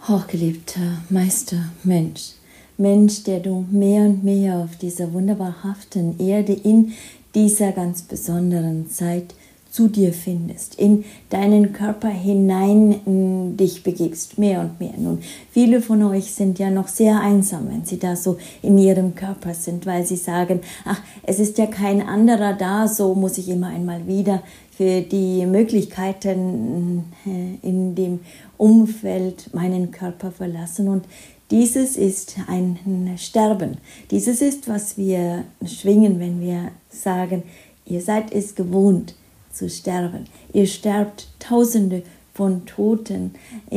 Hochgeliebter Meister Mensch, Mensch, der du mehr und mehr auf dieser wunderbarhaften Erde in dieser ganz besonderen Zeit zu dir findest, in deinen Körper hinein dich begibst, mehr und mehr. Nun, viele von euch sind ja noch sehr einsam, wenn sie da so in ihrem Körper sind, weil sie sagen, ach, es ist ja kein anderer da, so muss ich immer einmal wieder für die Möglichkeiten in dem Umfeld meinen Körper verlassen. Und dieses ist ein Sterben. Dieses ist, was wir schwingen, wenn wir sagen, ihr seid es gewohnt zu sterben. Ihr sterbt Tausende von Toten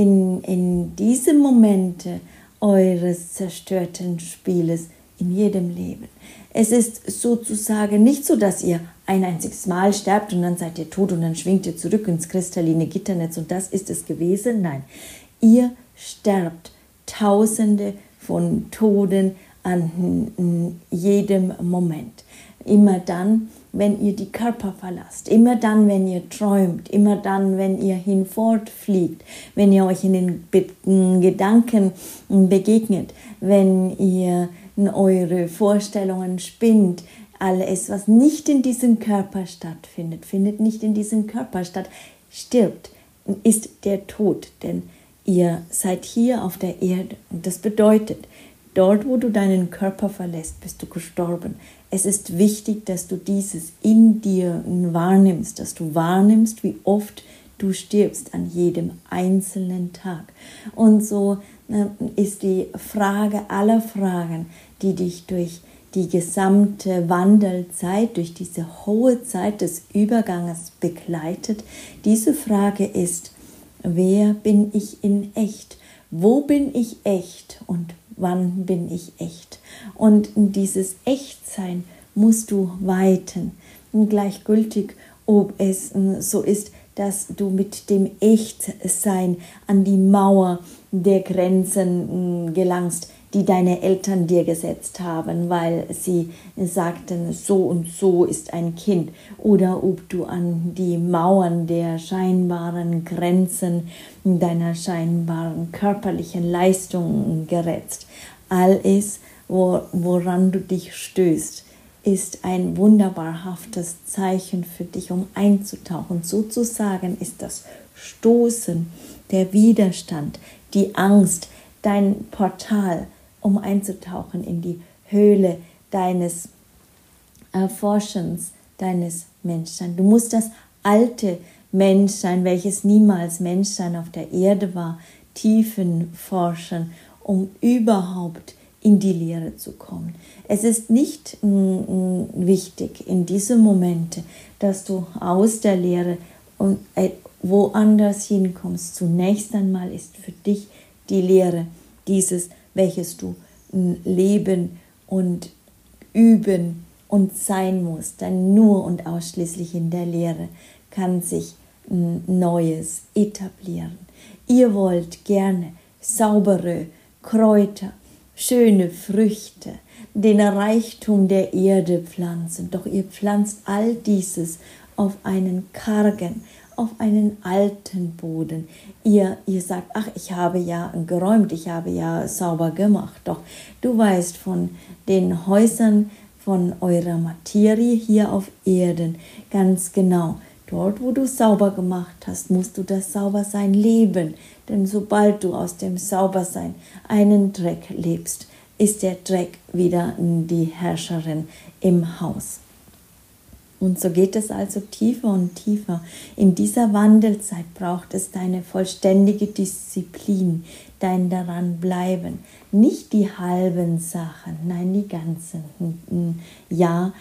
in diesem Momente eures zerstörten Spieles in jedem Leben. Es ist sozusagen nicht so, dass ihr ein einziges Mal sterbt und dann seid ihr tot und dann schwingt ihr zurück ins kristalline Gitternetz und das ist es gewesen. Nein, ihr sterbt Tausende von Toten an jedem Moment. Immer dann, wenn ihr die Körper verlasst, immer dann, wenn ihr träumt, immer dann, wenn ihr hinfortfliegt, wenn ihr euch in den Gedanken begegnet, wenn ihr eure Vorstellungen spinnt, alles, was nicht in diesem Körper stattfindet, findet nicht in diesem Körper statt, stirbt, ist der Tod, denn ihr seid hier auf der Erde und das bedeutet, dort, wo du deinen Körper verlässt, bist du gestorben. Es ist wichtig, dass du dieses in dir wahrnimmst, dass du wahrnimmst, wie oft du stirbst an jedem einzelnen Tag. Und so ist die Frage aller Fragen, die dich durch die gesamte Wandelzeit, durch diese hohe Zeit des Überganges begleitet. Diese Frage ist, wer bin ich in echt? Wo bin ich echt und wann bin ich echt? Und dieses Echtsein musst du weiten, gleichgültig, ob es so ist, dass du mit dem Echtsein an die Mauer der Grenzen gelangst, die deine Eltern dir gesetzt haben, weil sie sagten, so und so ist ein Kind, oder ob du an die Mauern der scheinbaren Grenzen deiner scheinbaren körperlichen Leistungen gerätst. Alles, woran du dich stößt, ist ein wunderbarhaftes Zeichen für dich, um einzutauchen. Sozusagen ist das Stoßen, der Widerstand, die Angst, dein Portal, um einzutauchen in die Höhle deines Erforschens, deines Menschseins. Du musst das alte Menschsein, welches niemals Menschsein auf der Erde war, tiefen forschen, um überhaupt in die Lehre zu kommen. Es ist nicht wichtig in diesen Momenten, dass du aus der Lehre und woanders hinkommst. Zunächst einmal ist für dich die Lehre dieses, welches du leben und üben und sein musst. Denn nur und ausschließlich in der Lehre kann sich Neues etablieren. Ihr wollt gerne saubere Kräuter, schöne Früchte, den Reichtum der Erde pflanzen. Doch ihr pflanzt all dieses auf einen kargen, auf einen alten Boden. Ihr sagt, ach, ich habe ja geräumt, ich habe ja sauber gemacht. Doch du weißt von den Häusern, von eurer Materie hier auf Erden ganz genau. Dort, wo du sauber gemacht hast, musst du das Saubersein leben. Denn sobald du aus dem Saubersein einen Dreck lebst, ist der Dreck wieder die Herrscherin im Haus. Und so geht es also tiefer und tiefer. In dieser Wandelzeit braucht es deine vollständige Disziplin, dein Daranbleiben. Nicht die halben Sachen, nein, die ganzen. Ja,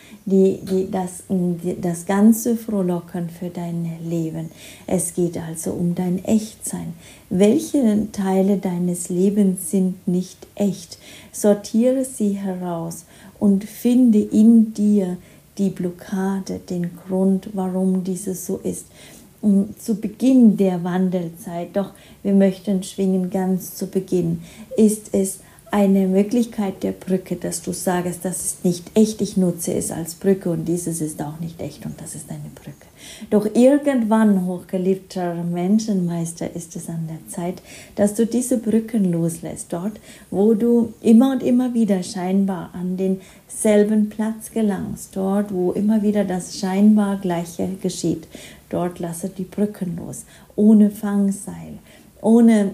das ganze Frohlocken für dein Leben. Es geht also um dein Echtsein. Welche Teile deines Lebens sind nicht echt? Sortiere sie heraus und finde in dir die Blockade, den Grund, warum dieses so ist. Zu Beginn der Wandelzeit, doch wir möchten schwingen ganz zu Beginn, ist es eine Möglichkeit der Brücke, dass du sagst, das ist nicht echt, ich nutze es als Brücke und dieses ist auch nicht echt und das ist eine Brücke. Doch irgendwann, hochgeliebter Menschenmeister, ist es an der Zeit, dass du diese Brücken loslässt, dort, wo du immer und immer wieder scheinbar an denselben Platz gelangst, dort, wo immer wieder das scheinbar Gleiche geschieht. Dort lasse die Brücken los, ohne Fangseil, ohne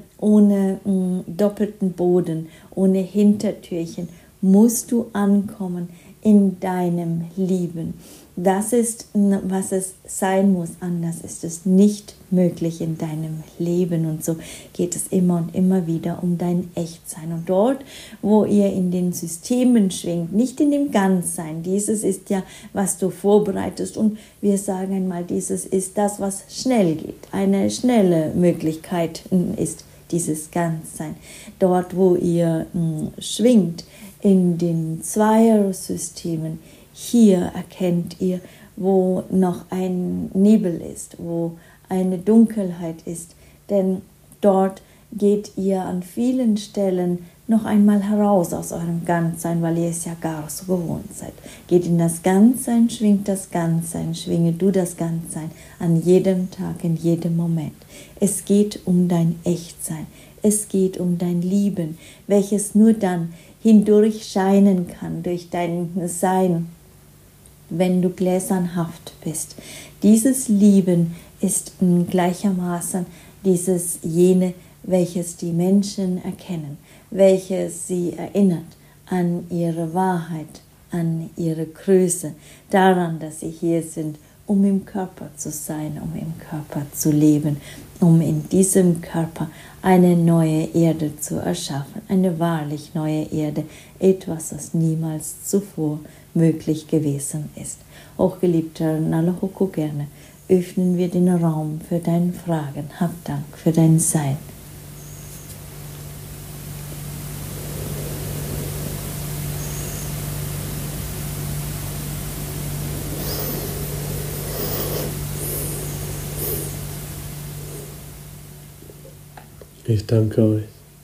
doppelten Boden, ohne Hintertürchen, musst du ankommen in deinem Lieben. Das ist, was es sein muss, anders ist es nicht möglich in deinem Leben. Und so geht es immer und immer wieder um dein Echtsein. Und dort, wo ihr in den Systemen schwingt, nicht in dem Ganzsein, dieses ist ja, was du vorbereitest. Und wir sagen einmal, dieses ist das, was schnell geht. Eine schnelle Möglichkeit ist dieses Ganzsein. Dort, wo ihr schwingt, in den Zweiersystemen, hier erkennt ihr, wo noch ein Nebel ist, wo eine Dunkelheit ist, denn dort geht ihr an vielen Stellen noch einmal heraus aus eurem Ganzsein, weil ihr es ja gar so gewohnt seid. Geht in das Ganzsein, schwingt das Ganzsein, schwinge du das Ganzsein an jedem Tag, in jedem Moment. Es geht um dein Echtsein, es geht um dein Lieben, welches nur dann hindurch scheinen kann, durch dein Sein, wenn du gläsernhaft bist. Dieses Lieben ist gleichermaßen jene, welches die Menschen erkennen, welches sie erinnert an ihre Wahrheit, an ihre Größe, daran, dass sie hier sind, um im Körper zu sein, um im Körper zu leben, um in diesem Körper eine neue Erde zu erschaffen, eine wahrlich neue Erde, etwas, das niemals zuvor möglich gewesen ist. Hochgeliebter Nalahoko, gerne öffnen wir den Raum für deine Fragen. Hab Dank für dein Sein. Ich danke euch.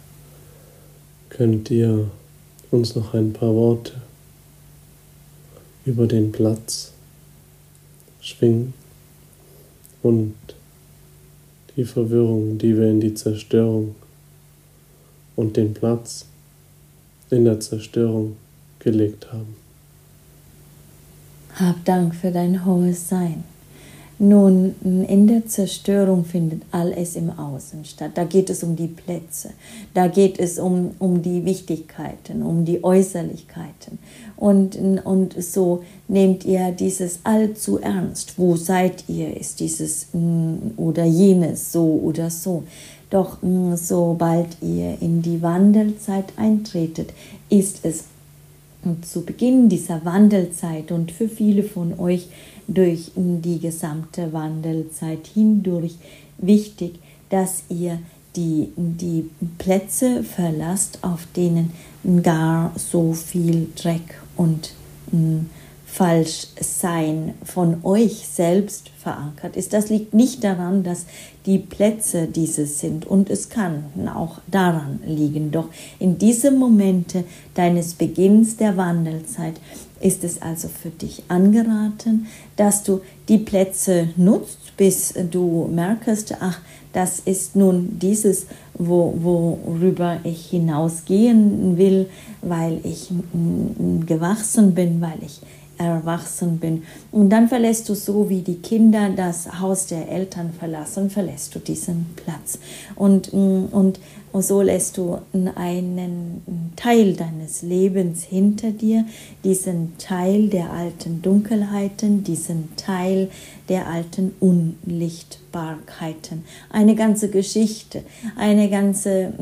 Könnt ihr uns noch ein paar Worte über den Platz schwingen und die Verwirrung, die wir in die Zerstörung und den Platz in der Zerstörung gelegt haben? Hab Dank für dein hohes Sein. Nun, in der Zerstörung findet alles im Außen statt. Da geht es um die Plätze, da geht es um die Wichtigkeiten, um die Äußerlichkeiten. Und so nehmt ihr dieses allzu ernst. Wo seid ihr? Ist dieses oder jenes so oder so? Doch sobald ihr in die Wandelzeit eintretet, ist es zu Beginn dieser Wandelzeit und für viele von euch durch die gesamte Wandelzeit hindurch wichtig, dass ihr die Plätze verlasst, auf denen gar so viel Dreck und Falschsein von euch selbst verankert ist. Das liegt nicht daran, dass die Plätze dieses sind, und es kann auch daran liegen. Doch in diesem Momente deines Beginns der Wandelzeit ist es also für dich angeraten, dass du die Plätze nutzt, bis du merkst, ach, das ist nun dieses, worüber ich hinausgehen will, weil ich gewachsen bin, weil ich erwachsen bin. Und dann verlässt du, so wie die Kinder das Haus der Eltern verlassen, verlässt du diesen Platz. Und so lässt du einen Teil deines Lebens hinter dir, diesen Teil der alten Dunkelheiten, diesen Teil der alten Unlichtbarkeiten. Eine ganze Geschichte, eine ganze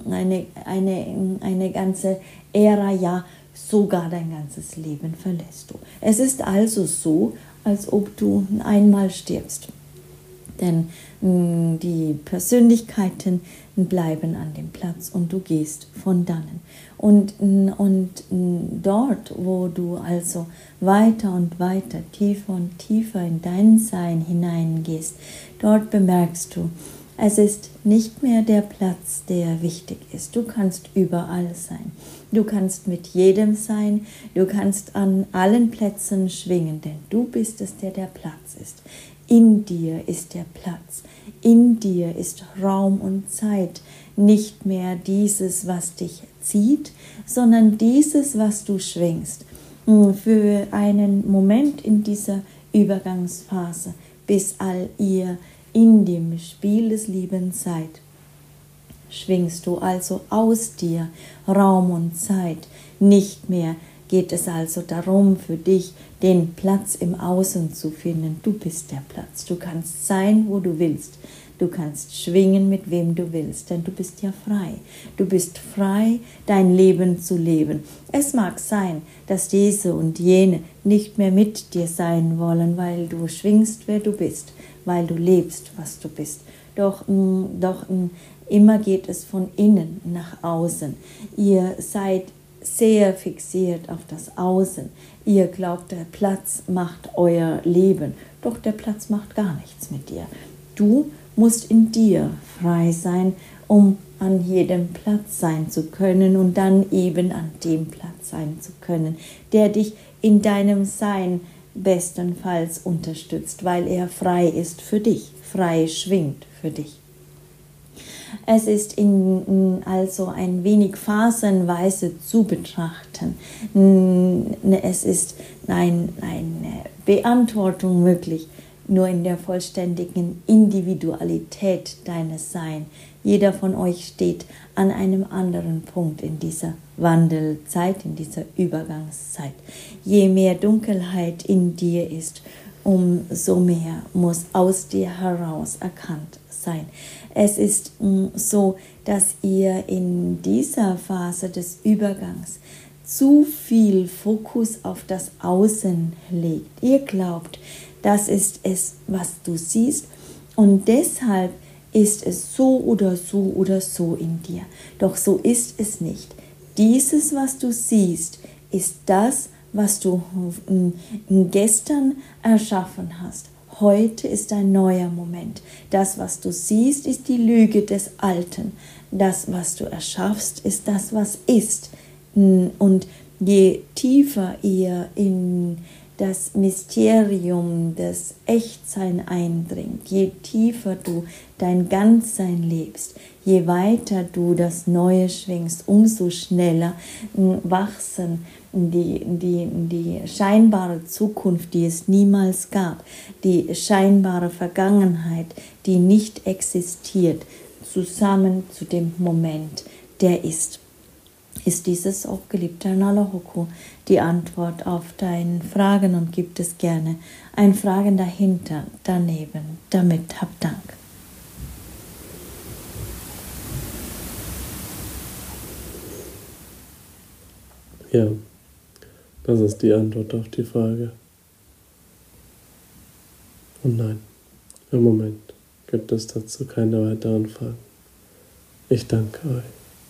Ära, ja, sogar dein ganzes Leben verlässt du. Es ist also so, als ob du einmal stirbst. Denn die Persönlichkeiten bleiben an dem Platz und du gehst von dannen. Und dort, wo du also weiter und weiter, tiefer und tiefer in dein Sein hineingehst, dort bemerkst du, Es ist nicht mehr der Platz, der wichtig ist. Du kannst überall sein. Du kannst mit jedem sein. Du kannst an allen Plätzen schwingen, denn du bist es, der Platz ist. In dir ist der Platz. In dir ist Raum und Zeit. Nicht mehr dieses, was dich zieht, sondern dieses, was du schwingst. Für einen Moment in dieser Übergangsphase, bis all ihr in dem Spiel des Lebens seid, schwingst du also aus dir Raum und Zeit. Nicht mehr geht es also darum, für dich den Platz im Außen zu finden. Du bist der Platz. Du kannst sein, wo du willst. Du kannst schwingen, mit wem du willst, denn du bist ja frei. Du bist frei, dein Leben zu leben. Es mag sein, dass diese und jene nicht mehr mit dir sein wollen, weil du schwingst, wer du bist, weil du lebst, was du bist. Doch immer geht es von innen nach außen. Ihr seid sehr fixiert auf das Außen. Ihr glaubt, der Platz macht euer Leben, doch der Platz macht gar nichts mit dir. Du musst in dir frei sein, um an jedem Platz sein zu können und dann eben an dem Platz sein zu können, der dich in deinem Sein bestenfalls unterstützt, weil er frei ist für dich, frei schwingt für dich. Es ist also ein wenig phasenweise zu betrachten. Es ist eine Beantwortung möglich, nur in der vollständigen Individualität deines Seins. Jeder von euch steht an einem anderen Punkt in dieser Wandelzeit, in dieser Übergangszeit. Je mehr Dunkelheit in dir ist, umso mehr muss aus dir heraus erkannt sein. Es ist so, dass ihr in dieser Phase des Übergangs zu viel Fokus auf das Außen legt. Ihr glaubt, das ist es, was du siehst, und deshalb ist es so oder so oder so in dir. Doch so ist es nicht. Dieses, was du siehst, ist das, was du gestern erschaffen hast. Heute ist ein neuer Moment. Das, was du siehst, ist die Lüge des Alten. Das, was du erschaffst, ist das, was ist. Und je tiefer ihr in das Mysterium des Echtsein eindringt, je tiefer du dein Ganzsein lebst, je weiter du das Neue schwingst, umso schneller wachsen die scheinbare Zukunft, die es niemals gab, die scheinbare Vergangenheit, die nicht existiert, zusammen zu dem Moment, der ist. Ist dieses auch, geliebter Nalahoku, die Antwort auf deine Fragen, und gibt es gerne ein Fragen dahinter, daneben. Damit hab Dank. Ja, das ist die Antwort auf die Frage. Und nein, im Moment gibt es dazu keine weiteren Fragen. Ich danke euch.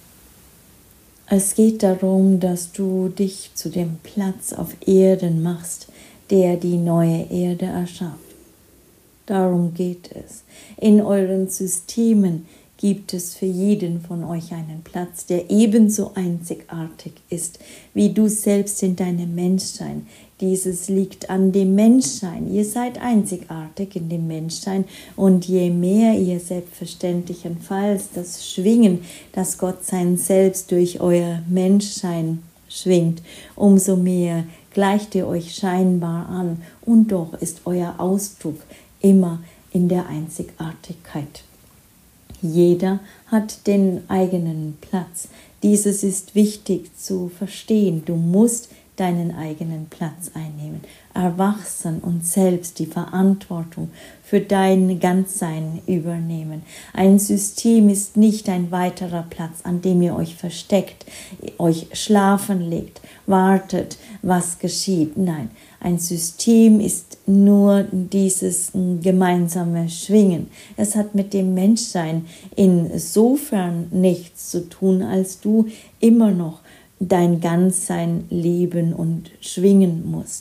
Es geht darum, dass du dich zu dem Platz auf Erden machst, der die neue Erde erschafft. Darum geht es. In euren Systemen gibt es für jeden von euch einen Platz, der ebenso einzigartig ist, wie du selbst in deinem Menschsein. Dieses liegt an dem Menschsein. Ihr seid einzigartig in dem Menschsein, und je mehr ihr selbstverständlichenfalls das Schwingen, das Gott sein Selbst durch euer Menschsein schwingt, umso mehr gleicht ihr euch scheinbar an, und doch ist euer Ausdruck immer in der Einzigartigkeit. Jeder hat den eigenen Platz. Dieses ist wichtig zu verstehen. Du musst deinen eigenen Platz einnehmen, erwachsen und selbst die Verantwortung für dein Ganzsein übernehmen. Ein System ist nicht ein weiterer Platz, an dem ihr euch versteckt, euch schlafen legt, wartet, was geschieht. Nein, ein System ist nur dieses gemeinsame Schwingen. Es hat mit dem Menschsein insofern nichts zu tun, als du immer noch dein Ganzsein leben und schwingen musst.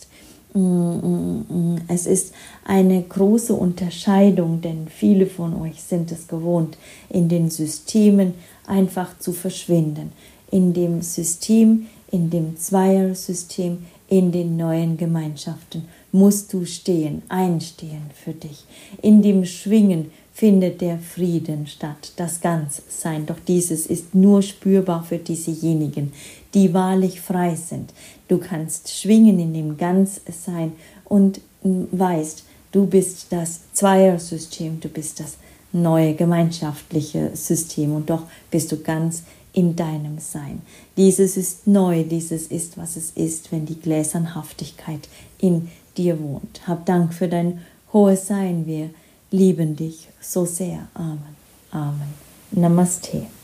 Es ist eine große Unterscheidung, denn viele von euch sind es gewohnt, in den Systemen einfach zu verschwinden. In dem System, in dem Zweiersystem, in den neuen Gemeinschaften musst du stehen, einstehen für dich. In dem Schwingen findet der Frieden statt, das Ganzsein. Doch dieses ist nur spürbar für diesejenigen, die wahrlich frei sind. Du kannst schwingen in dem Ganzsein und weißt, du bist das Zweiersystem, du bist das neue gemeinschaftliche System und doch bist du ganz in deinem Sein. Dieses ist neu, dieses ist, was es ist, wenn die Gläsernhaftigkeit in dir wohnt. Hab Dank für dein hohes Sein, wir lieben dich so sehr. Amen. Amen. Namaste.